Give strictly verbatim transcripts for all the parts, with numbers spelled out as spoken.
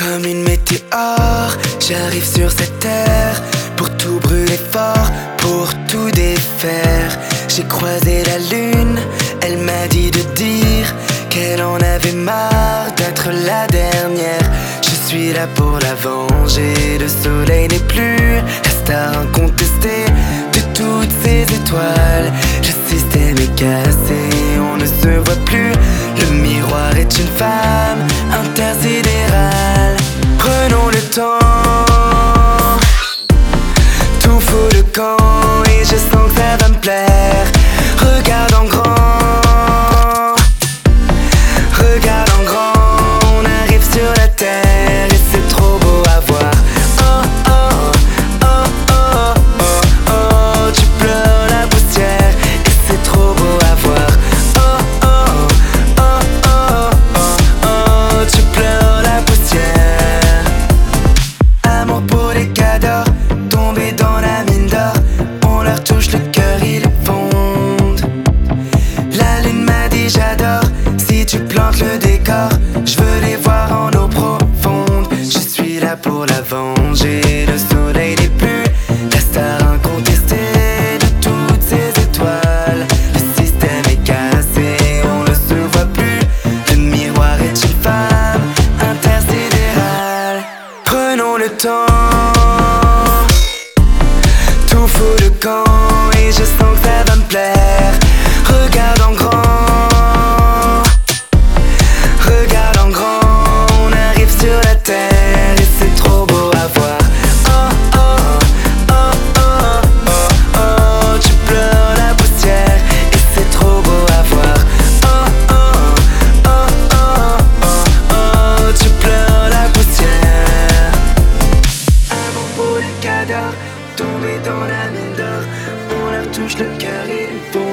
Comme une météore, j'arrive sur cette terre pour tout brûler fort, pour tout défaire. J'ai croisé la lune, elle m'a dit de dire qu'elle en avait marre d'être la dernière. Je suis là pour la venger, le soleil n'est plus la star incontestée de toutes ces étoiles. Le système est cassé, on ne se voit plus. Le miroir est une femme intersidérale. Prenons le temps, tout fout le camp et je sens que ça va me plaire. Regarde en grand, regarde en grand, on arrive sur la terre et c'est trop beau à voir. Oh oh, oh oh, oh oh, tu pleures la poussière et c'est trop beau à voir. Oh oh, oh oh, oh oh, tu pleures la poussière. Amour pour les cadors, tombés dans la mine d'or, on leur touche le cœur, ils fondent. La lune m'a dit j'adore, si tu plantes le décor, je veux les voir en eau profonde. Je suis là pour la venger, le soleil n'est plus la star incontestée de toutes ces étoiles. Le système est cassé, on ne se voit plus. Le miroir est une femme intersidérale. Prenons le temps, tout fout le camp et je sens que ça va me plaire. Regarde en grand, regarde en grand, on arrive sur la terre et c'est trop beau à voir. Oh oh, oh oh, oh oh, tu pleures la poussière et c'est trop beau à voir. Oh oh, oh oh, oh oh, tu pleures la poussière. Amour pour les cadors, tombés dans la mine d'or, on leur touche le cœur, ils fondent.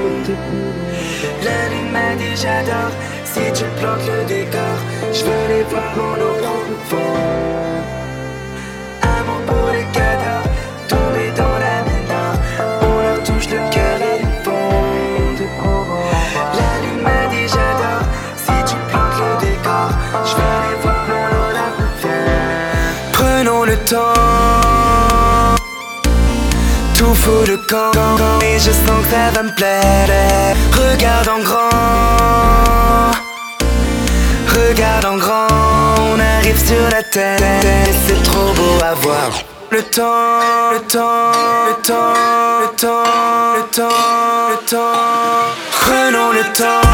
La lune m'a dit j'adore, si tu plantes le décor, je veux les voir en eau profonde. Amour pour les cadors, tombés dans la mine d'or, on leur touche le cœur, ils fondent. La lune m'a dit j'adore, si tu plantes le décor, je veux les voir en eau profonde. Prenons le temps, tout fout le camp et je sens que ça va me plaire. Regarde en grand, regarde en grand, on arrive sur la terre et c'est trop beau à voir. Le temps, le temps, le temps, le temps, le temps, le temps. Prenons le temps.